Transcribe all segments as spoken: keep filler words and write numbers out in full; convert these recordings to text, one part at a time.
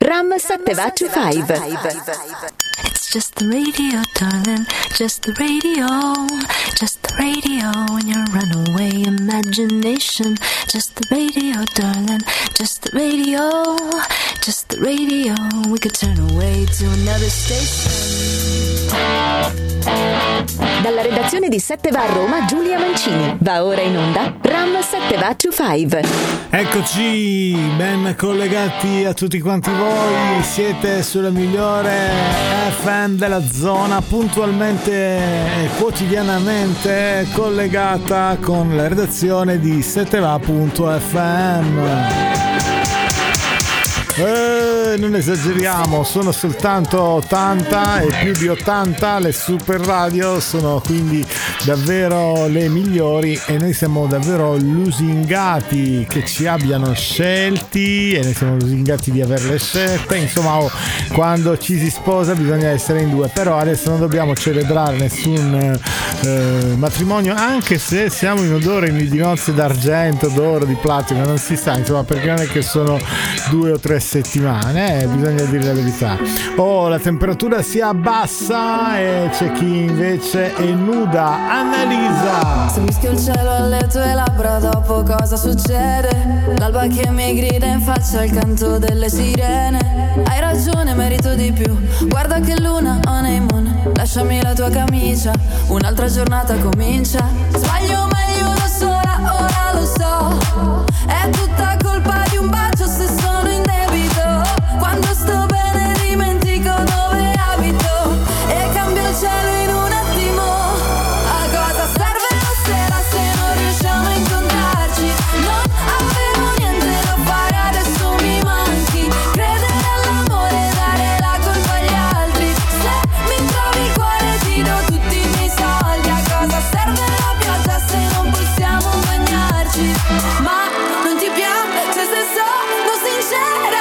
Ram settecentoventucinque. It's just the radio, darling, just the radio, just the radio in your runaway imagination. Just the radio, darling, just the radio, just the radio. We could turn away to another station. Dalla redazione di sette va a Roma, Giulia Mancini. Va ora in onda Ram settecentoventucinque. Eccoci, ben collegati a tutti quanti voi. Siete sulla migliore F M della zona, puntualmente e quotidianamente collegata con la redazione di sette va punto effe emme. Eh, non esageriamo, sono soltanto ottanta e più di ottanta le super radio, sono quindi davvero le migliori e noi siamo davvero lusingati che ci abbiano scelti e noi siamo lusingati di averle scelte. Insomma, oh, quando ci si sposa bisogna essere in due, però adesso non dobbiamo celebrare nessun eh, matrimonio, anche se siamo in odore di nozze d'argento, d'oro, di platino, non si sa, insomma, perché non è che sono due o tre settimane, eh, bisogna dire la verità. Oh, la temperatura si abbassa e c'è chi invece è nuda. Annalisa. Se mischio il cielo alle tue labbra, dopo cosa succede? L'alba che mi grida in faccia il canto delle sirene. Hai ragione, merito di più. Guarda che luna, honeymoon. Lasciami la tua camicia, un'altra giornata comincia. Sbaglio meglio da sola, ora lo so. È tutta colpa di un bacio se sono in debito. Quando sto bene dimentico dove abito e cambio il cielo in un attimo. A cosa serve la sera se non riusciamo a incontrarci? Non avevo niente da fare, adesso mi manchi. Credere all'amore, dare la colpa agli altri. Se mi trovi il cuore ti do tutti i miei soldi. A cosa serve la pioggia se non possiamo bagnarci? Ma non ti piace se sono sincera?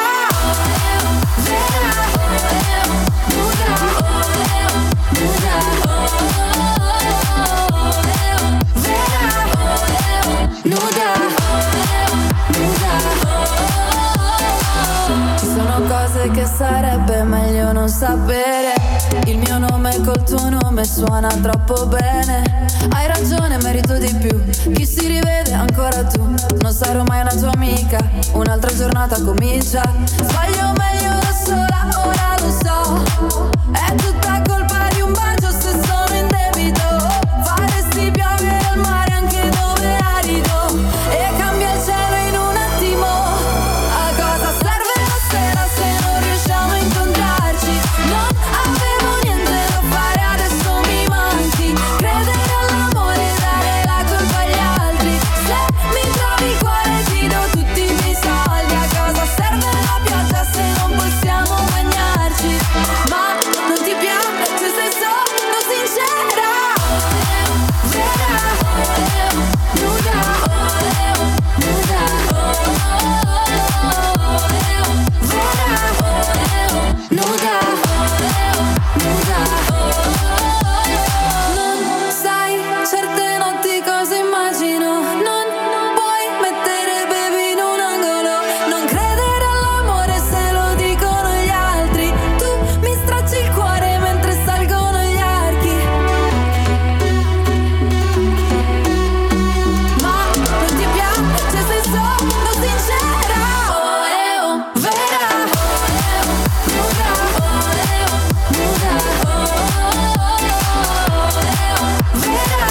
Ci sono cose che sarebbe meglio non sapere. Il mio nome col tuo nome suona troppo bene. Hai ragione, merito di più. Chi si rivede ancora tu. Non sarò mai una tua amica, un'altra giornata comincia. Sbaglio meglio da sola, ora lo so. È tutta colpa di un bacio se sono in debito. Faresti piovere al mare anche dove è arido e cambia il cielo in un attimo. A cosa serve la sera se non riusciamo a incontrarci? Non avevo niente da fare, adesso mi manchi. Credere all'amore, dare la colpa agli altri. Se mi trovi il cuore ti do tutti i miei soldi. A cosa serve la pioggia se non possiamo bagnarci? Ma non ti piace se sono sincera? Nuda, nuda, nuda, nuda. Non sai certe notti cosa immagino. Non puoi mettere baby in un angolo. Non credere all'amore se lo dicono gli altri. Tu mi stracci il cuore mentre salgono gli archi. Ma non ti piace se sono sincera? Oh, eh, oh, vera. Nuda, nuda, vera.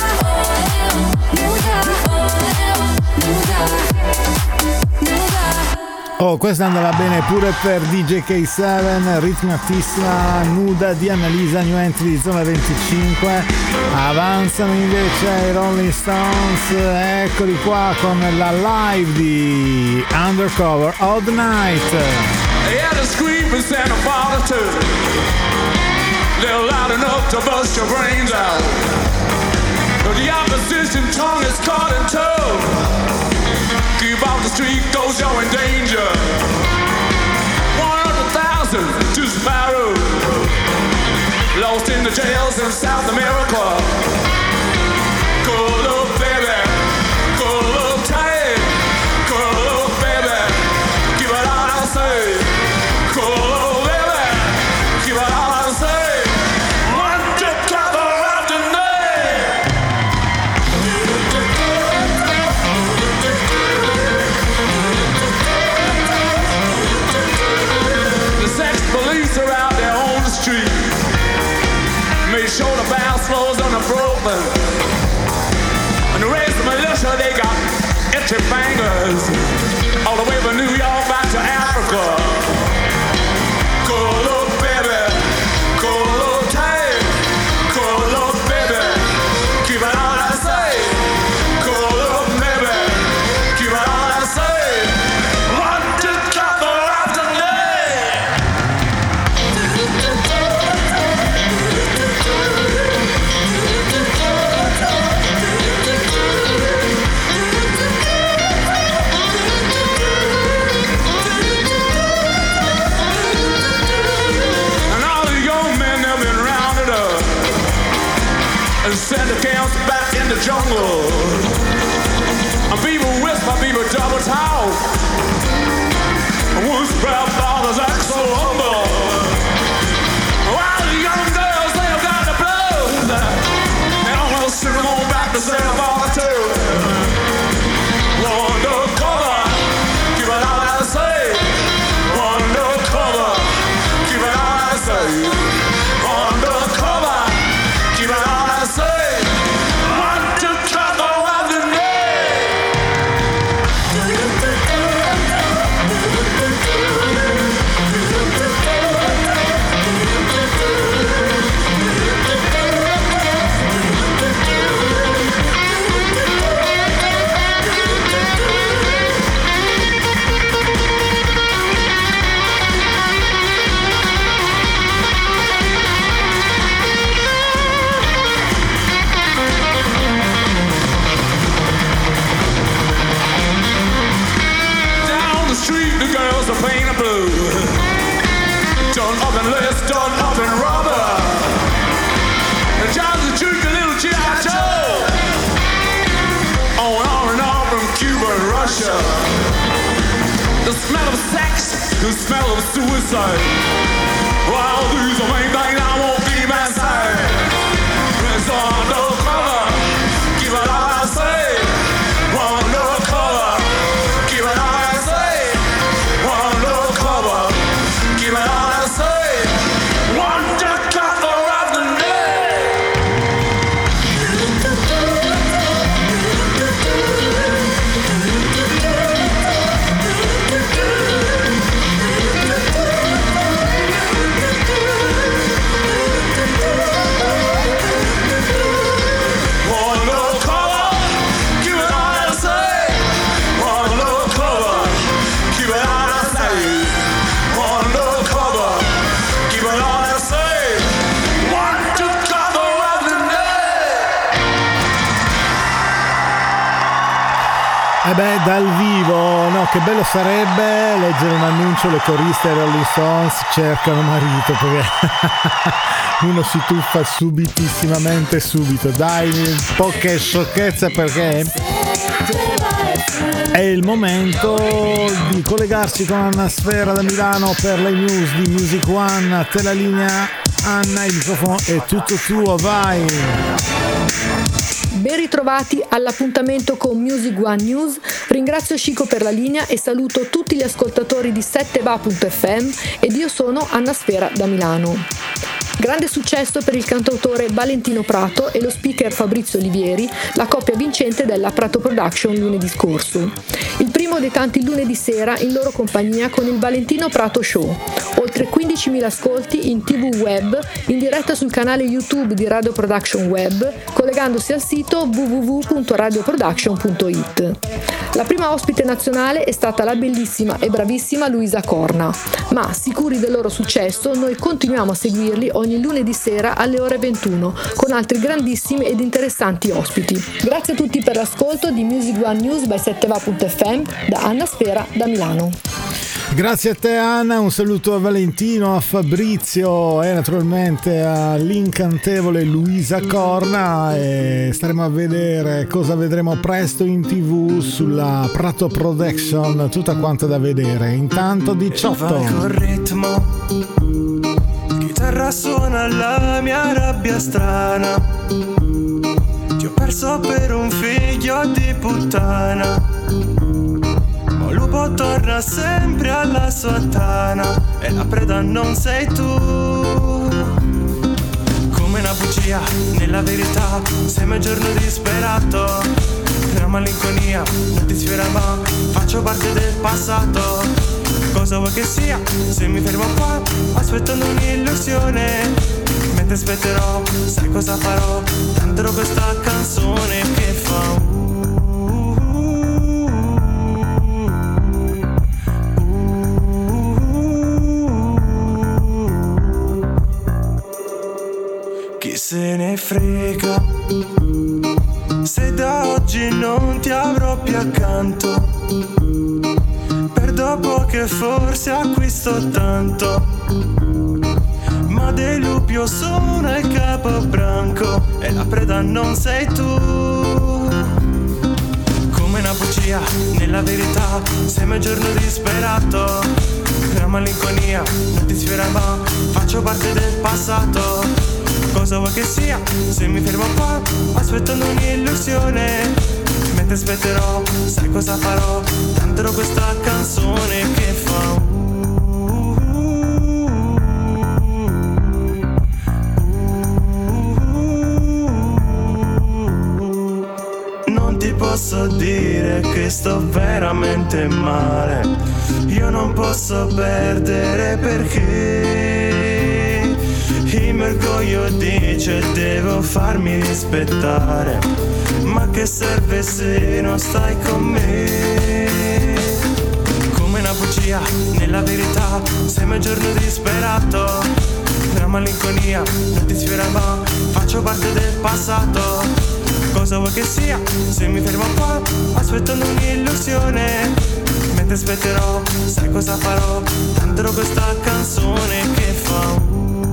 Nuda, nuda. Oh, questa andava bene pure per D J K sette, ritmatissima, nuda di Annalisa, new entry di zona venticinque. Avanzano invece i Rolling Stones, eccoli qua con la live di Undercover All the Night. They had a scream in Santa Barbara too. They're loud enough to bust your brains out. But the opposition tongue is caught in tow. Keep off the street, cause you're in danger. One hundred thousand to Sparrow. Lost in the jails in South America. Curl up, baby. Curl up tight. Curl up, baby. Give it all I say. Curl the bass floors on the Brooklyn. And the rest of the militia, they got itchy fingers. All the way from New York back to Africa. Cool little baby, cool little time, cool little baby, keep it all I say. Cool little baby, keep it all I say. One, two, couple after day. And all the young men have been rounded up and sent the camps back in the jungle. And people whisper, people double talk. And one sprout fathers act so humble. While the young girls, they have got the blues. They almost send them on back to Santa Barbara too. Undercover, keep it all I say. Undercover, keep it all I say. Undercover, keep it all I say. One, two, couple of the down the street, the girls are playing the blues. Done up in lace, done up in rubber. And John's a juke, a little G I Joe. On and on and on from Cuba and Russia. The smell of sex, the smell of suicide. Well, these are main things I won't be my side. It's undercover, keep it all I say. Undercover, keep it all I say. Undercover, keep it all I say. One to couple of the day. Undercover, keep it all I say. Undercover, keep it all I say. Undercover, keep it all I say. One to couple of the day. E beh, dal vivo, no, che bello sarebbe leggere un annuncio, le coriste Rolling Stones cercano marito, perché uno si tuffa subitissimamente subito. Dai, poche sciocchezze, perché è il momento di collegarsi con Anna Sfera da Milano per le news di Music One. A te la linea, Anna, il microfono è tutto tuo, vai! Ben ritrovati all'appuntamento con Music One News. Ringrazio Chico per la linea e saluto tutti gli ascoltatori di sette va punto effe emme ed io sono Anna Sfera da Milano. Grande successo per il cantautore Valentino Prato e lo speaker Fabrizio Olivieri, la coppia vincente della Prato Production lunedì scorso. Il primo dei tanti lunedì sera in loro compagnia con il Valentino Prato Show. Oltre quindicimila ascolti in tivù web, in diretta sul canale YouTube di Radio Production Web, collegandosi al sito w w w punto radio production punto i t. La prima ospite nazionale è stata la bellissima e bravissima Luisa Corna, ma sicuri del loro successo noi continuiamo a seguirli ogni lunedì sera alle ore ventuno con altri grandissimi ed interessanti ospiti. Grazie a tutti per l'ascolto di Music One News by sette va punto effe emme da Anna Sfera da Milano. Grazie a te Anna, un saluto a Valentino, a Fabrizio e naturalmente all'incantevole Luisa Corna, e staremo a vedere cosa vedremo presto in tv sulla Prato Production, tutta quanta da vedere. Intanto diciotto. Vai col ritmo, chitarra suona la mia rabbia strana, ti ho perso per un figlio di puttana. Lupo torna sempre alla sua tana e la preda non sei tu. Come una bugia bugia nella verità, sembra un giorno disperato. La malinconia non ti sfiora ma faccio parte del passato. Cosa vuoi che sia se mi fermo qua aspettando un'illusione? Mentre aspetterò, sai cosa farò? Canterò questa canzone che fa uh, uh, uh. Chi se ne frega se da oggi non ti avrò più accanto, per dopo che forse acquisto tanto. Ma dei lupi io sono il capobranco e la preda non sei tu. Come una bugia nella verità, sembra un giorno disperato. La malinconia non ti sfiora ma faccio parte del passato. Cosa vuoi che sia se mi fermo qua aspettando un'illusione? Mentre aspetterò, sai cosa farò? Canterò questa canzone che fa uh, uh, uh. Non ti posso dire che sto veramente male. Io non posso perdere perché il mio orgoglio dice devo farmi rispettare. Ma che serve se non stai con me? Come una bugia nella verità, sembra un giorno disperato. La malinconia non ti sfiora ma faccio parte del passato. Cosa vuoi che sia se mi fermo qua aspettando un'illusione? Mentre aspetterò, sai cosa farò? Canterò questa canzone che fa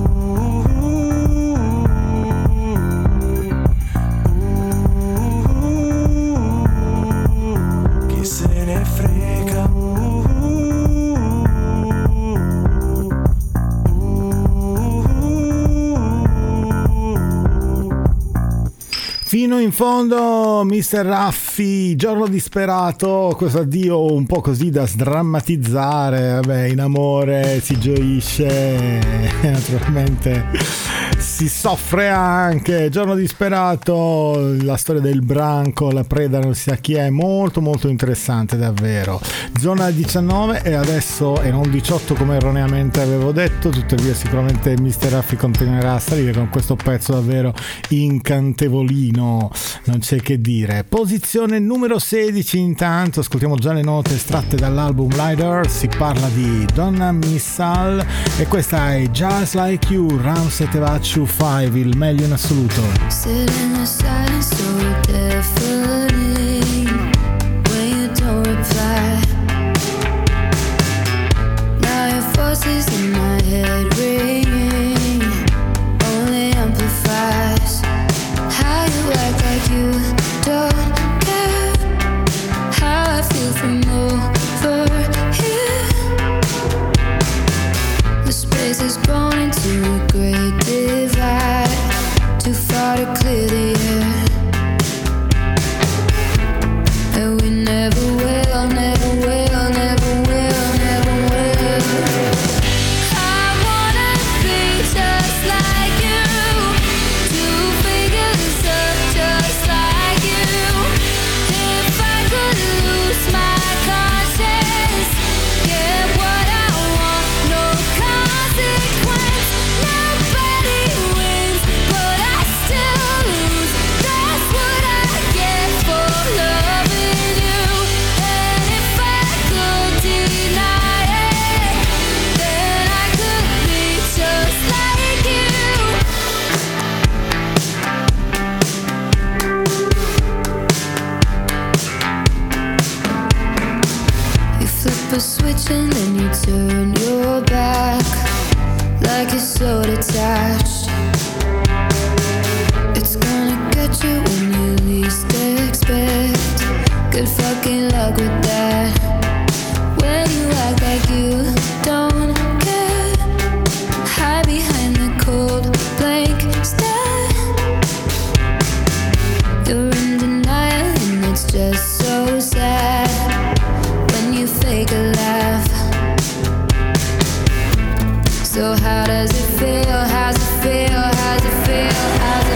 fino in fondo mister Raffi, giorno disperato, questo addio un po' così da sdrammatizzare. Vabbè, in amore si gioisce, naturalmente si soffre anche. Giorno disperato, la storia del branco, la preda non si sa chi è, molto molto interessante davvero. Zona diciannove e adesso e non diciotto come erroneamente avevo detto, tuttavia sicuramente mister Raffi continuerà a salire con questo pezzo davvero incantevolino, non c'è che dire. Posizione numero sedici, intanto ascoltiamo già le note estratte dall'album Lighter, si parla di Donna Missal e questa è Just Like You, Ram Setevacciu cinque, il meglio in assoluto. Sit in the silence so deafening when you don't reply. Now your voices in my head ringing only amplifies how you act like you don't care how I feel from over here. The space has grown into a great divide, too far to clear the air, and we never will, never will, never will, never will. I wanna be just like you, two fingers up just like you. If I could lose my conscience, get what I want, no consequence. Nobody wins, but I still lose. That's what I get for loving you. And if I could deny it, then I could be just like you. You flip a switch and then you turn your back like you're so detached. It's gonna get you when you least expect. Good fucking luck with that. When you act like you don't care, hide behind the cold blank stare. You're in denial and it's just so sad when you fake a laugh. So how does it feel? How's it feel? How's it feel? How's it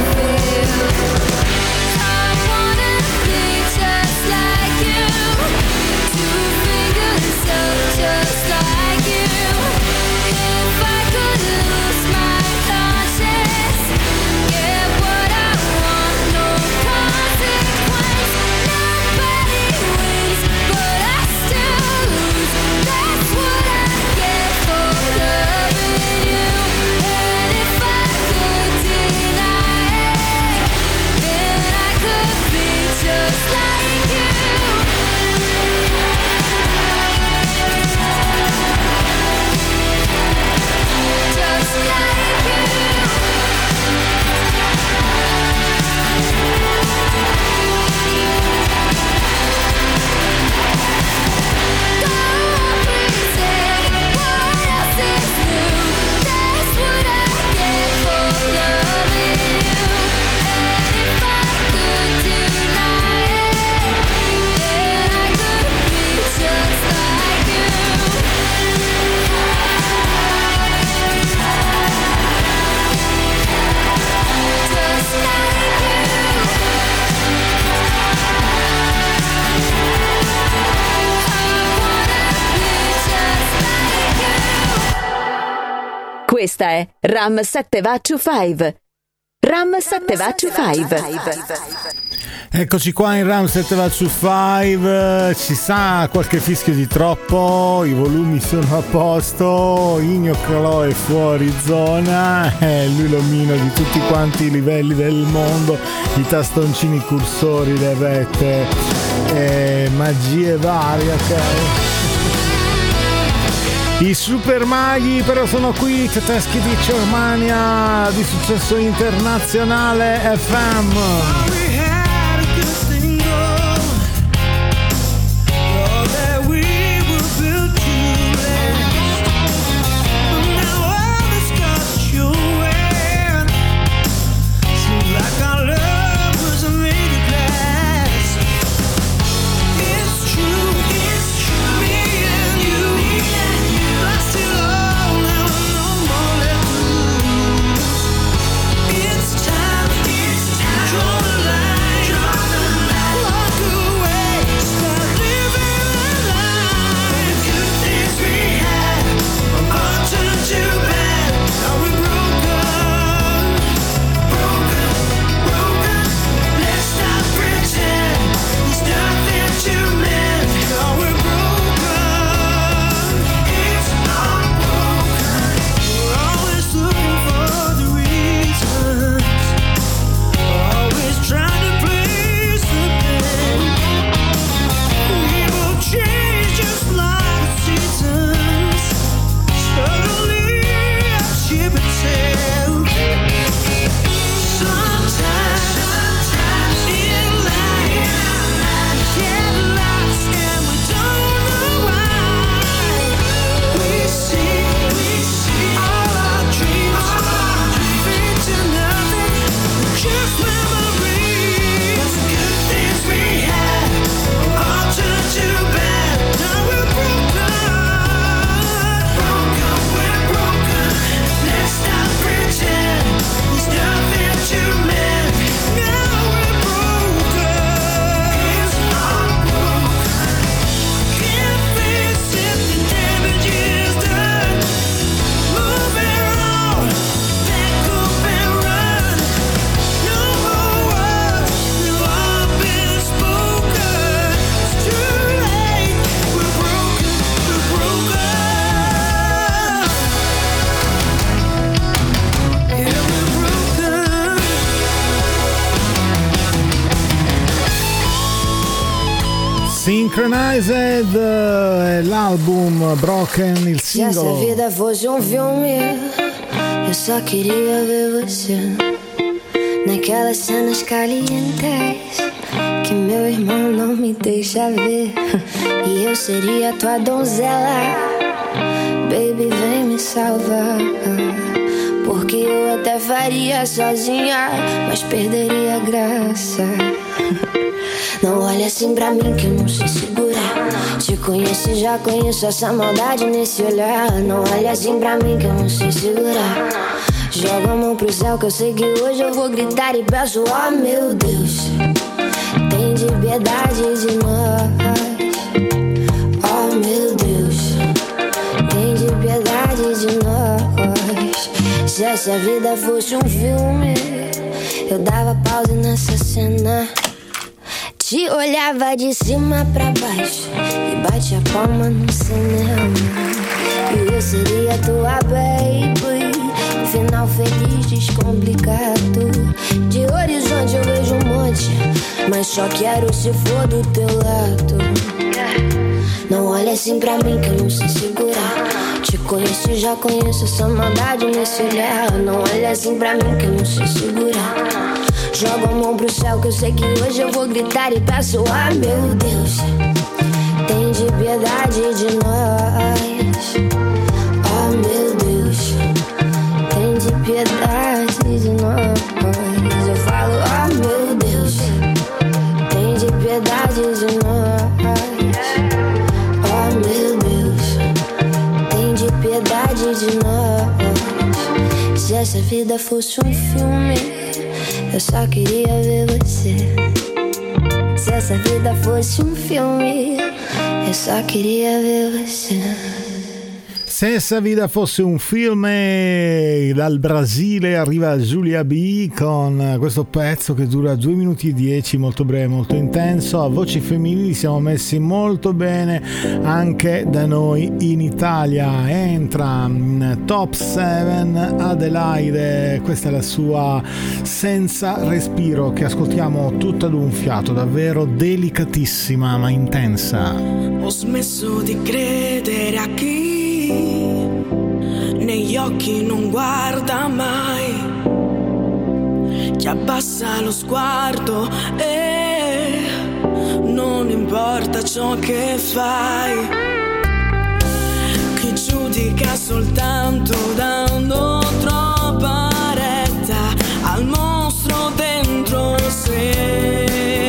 Questa è Ram sette Va to Five. Ram sette Va to Five. Eccoci qua in Ram sette Va to Five. Ci sa qualche fischio di troppo, i volumi sono a posto, Igno Calò è fuori zona, è lui l'omino di tutti quanti i livelli del mondo, i tastoncini cursori, le rette, eh, magie varie, ok? I super maghi però sono qui, tedeschi di Germania, di successo internazionale F M. Synchronized è l'album, Broken il singolo. Se essa vida fosse um filme, eu só queria ver você naquelas cenas calientes que meu irmão não me deixa ver. E eu seria tua donzela, baby, vem me salvar. Porque eu até faria sozinha, mas perderia a graça. Não olha assim pra mim que eu não sei segurar. Te conheço e já conheço essa maldade nesse olhar. Não olha assim pra mim que eu não sei segurar. Joga a mão pro céu que eu sei que hoje eu vou gritar e peço, oh meu Deus, tem de piedade de nós. Oh meu Deus, tem de piedade de nós. Se essa vida fosse um filme, eu dava pausa nessa cena. Te olhava de cima pra baixo e bate a palma no cinema. E eu seria tua baby, final feliz, descomplicado. De horizonte eu vejo um monte, mas só quero se for do teu lado. Não olha assim pra mim que eu não sei segurar. Te conheço e já conheço essa maldade nesse olhar. Não olha assim pra mim que eu não sei segurar. Joga a mão pro céu que eu sei que hoje eu vou gritar e peço, ah meu Deus, tem de piedade de nós. Oh meu Deus, tem de piedade de nós. Eu falo, oh meu Deus, tem de piedade de nós. Oh meu Deus, tem de piedade de nós. Se essa vida fosse um filme, eu só queria ver você. Se essa vida fosse um filme, eu só queria ver você. Se essa vida fosse un film, e dal Brasile arriva Giulia B con questo pezzo che dura due minuti e dieci, molto breve, molto intenso. A voci femminili siamo messi molto bene anche da noi in Italia. Entra in top sette Adelaide, questa è la sua Senza respiro, che ascoltiamo tutta d'un fiato, davvero delicatissima ma intensa. Ho smesso di credere a chi negli occhi non guarda mai, chi abbassa lo sguardo e non importa ciò che fai, chi giudica soltanto dando troppa retta al mostro dentro sé.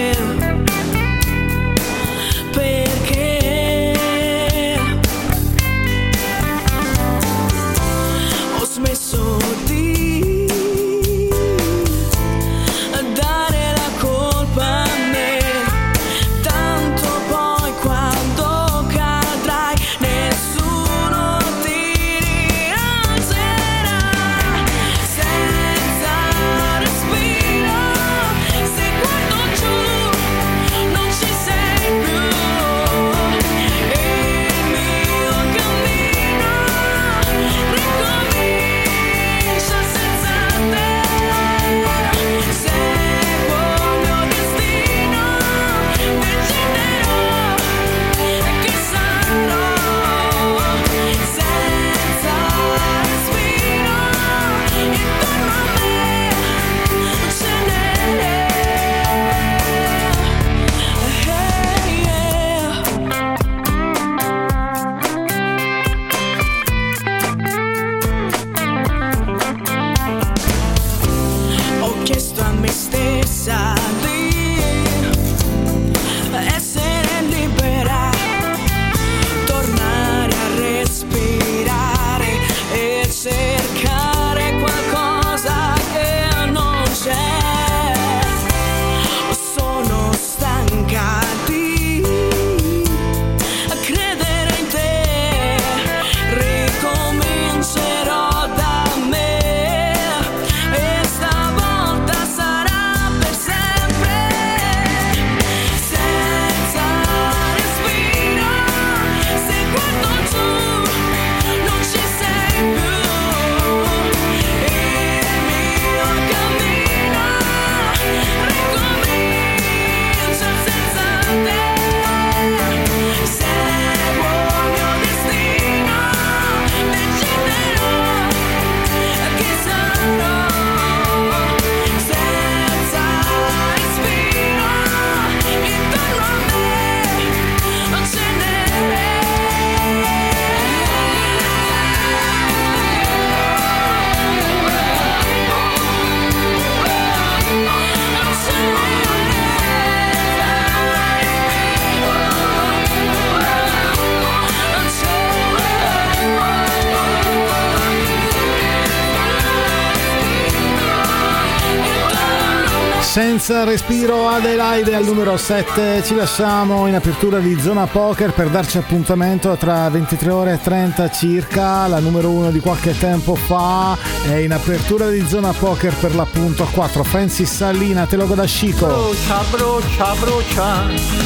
Senza respiro Adelaide al numero sette. Ci lasciamo in apertura di Zona Poker per darci appuntamento tra ventitré ore e trenta circa. La numero uno di qualche tempo fa è in apertura di Zona Poker per l'appunto a quattro. Francis Sallina, te lo go da Chico. Brucia, brucia, brucia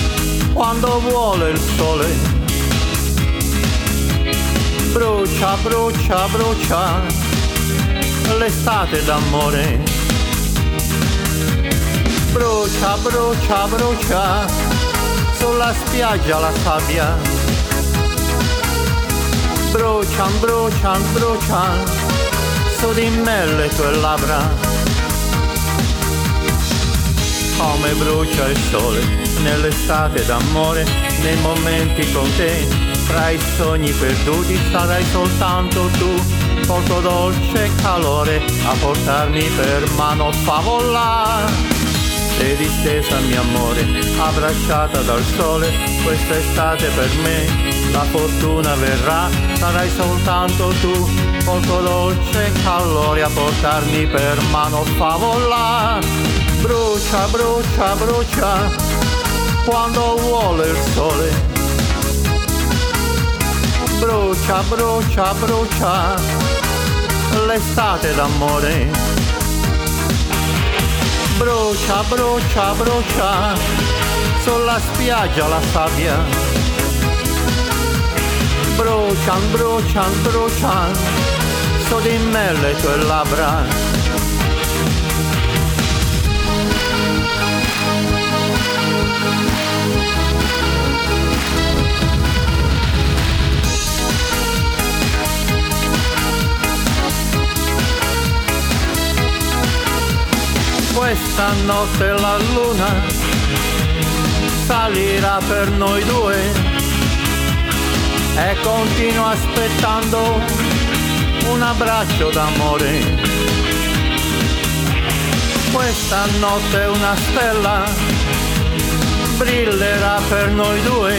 quando vuole il sole. Brucia, brucia, brucia l'estate d'amore. Brucia, brucia, brucia sulla spiaggia la sabbia. Brucian, brucian, brucian su di me le tue labbra. Come brucia il sole nell'estate d'amore, nei momenti con te, tra i sogni perduti sarai soltanto tu, col tuo dolce calore a portarmi per mano favola. Sei distesa mio amore, abbracciata dal sole, questa estate per me la fortuna verrà, sarai soltanto tu, col tuo dolce calore a portarmi per mano favola. Brucia, brucia, brucia quando vuole il sole. Brucia, brucia, brucia, l'estate d'amore. Brucia, brucia, brucia, sulla spiaggia la sabbia. Brucian, brucian, brucian, su di me le tue labbra. Questa notte la luna salirà per noi due e continuo aspettando un abbraccio d'amore. Questa notte una stella brillerà per noi due,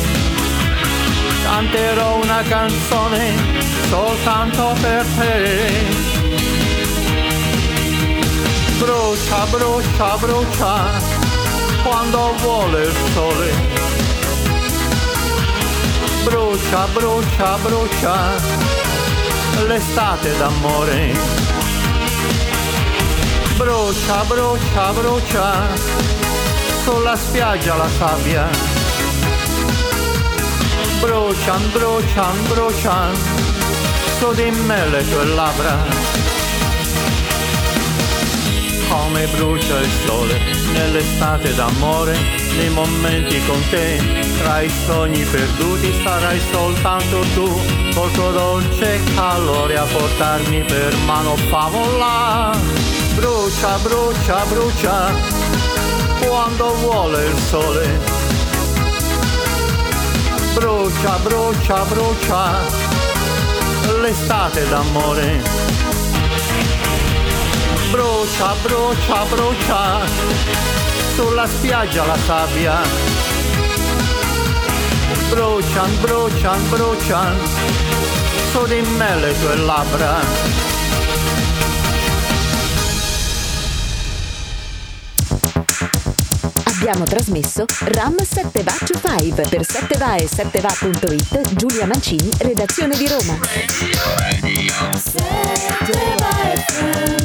canterò una canzone soltanto per te. Brucia, brucia, brucia, quando vuole il sole. Brucia, brucia, brucia, l'estate d'amore. Brucia, brucia, brucia, sulla spiaggia la sabbia. Brucian, brucian, brucian, su di me le tue labbra. Come brucia il sole nell'estate d'amore, nei momenti con te, tra i sogni perduti sarai soltanto tu, col tuo dolce calore a portarmi per mano favola. Brucia, brucia, brucia, quando vuole il sole. Brucia, brucia, brucia, l'estate d'amore. Brucia, brucia, brucia, sulla spiaggia la sabbia. Brucian, brucian, brucian, su di me le tue labbra. Abbiamo trasmesso Ram sette Va to Five per sette Va e sette Va punto it. Giulia Mancini, redazione di Roma. sette Va F M